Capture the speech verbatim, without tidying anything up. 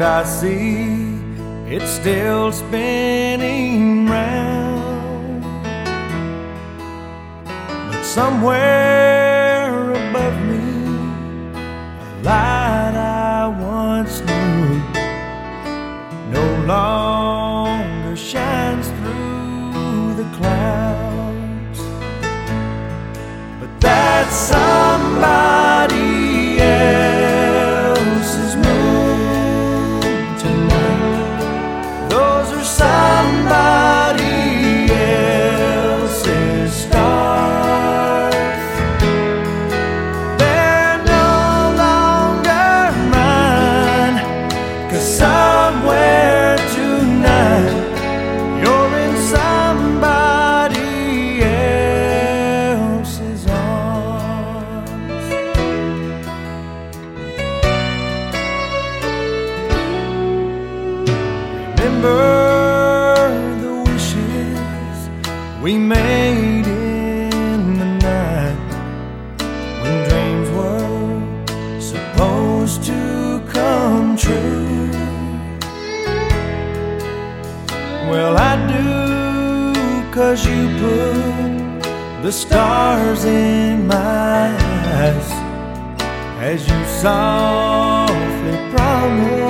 and I see it's still spinning round. But somewhere above me, a light I once knew no longer shines through the clouds. But that's somebody else's moon tonight. Those are somebody else's stars. They're no longer mine, 'cause somewhere tonight you're in somebody else's arms. Remember the wishes we made in the night when dreams were supposed to come true. Well, I do, 'cause you put the stars in my eyes as you softly promised.